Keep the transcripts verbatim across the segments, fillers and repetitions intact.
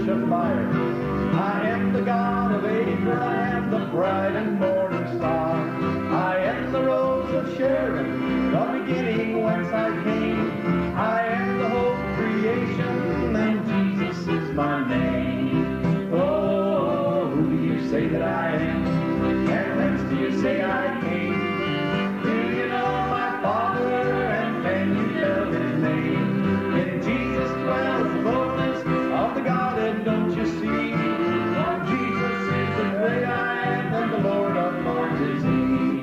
of fire. I am the God of Abraham, the bright and morning star. I am the rose of Sharon, the beginning whence I came. I am the whole creation, and Jesus is my name. Oh, who do you say that I am? And whence do you say I came? Do you know my Father, and can you tell his name? In Jesus dwells the fullness of the Godhead, don't you see? For Jesus is the great I am, and the Lord of lords is he.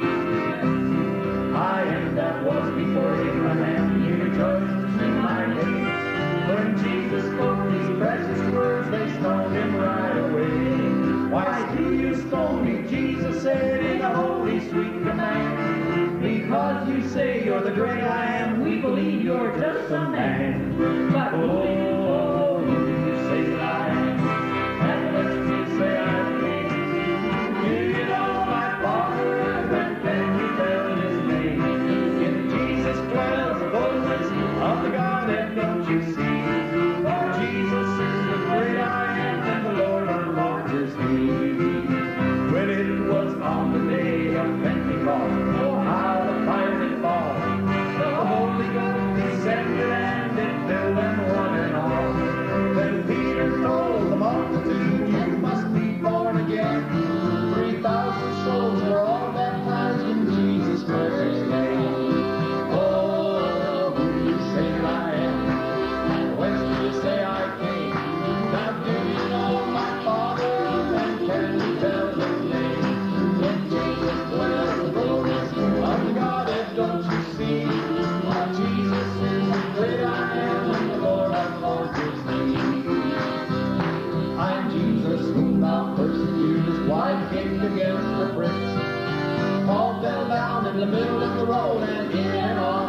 I am that was before Abraham, he rejoices in my name. When Jesus spoke these precious words, they stoned him right away. Why do you stone me? Jesus said in a holy sweet command. Because you say you're the great I am, we believe you're just a man. But oh, who do you say that I am? And what do you say I am? Do you know my Father? And can you tell his name? In Jesus dwells the fullness of the Godhead, don't you see? For Jesus is the great I am, and the Lord of lords is he. When it was on the day of Pentecost, oh how the fire did fall. The Holy Ghost descended and it filled them one and all. Then Peter told the multitude, you must be born again. Three thousand souls were all baptized in Jesus' precious name. Oh, who do you say that I am? And whence do you say I came? Now do you know my Father? And can you tell his name? In Jesus dwells the fullness of the Godhead, don't you see? For Jesus is the great I am, and the Lord of lords is he. I am Jesus whom thou persecutest, wide kicked against the pricks. Paul fell down in the middle of the road, and in and on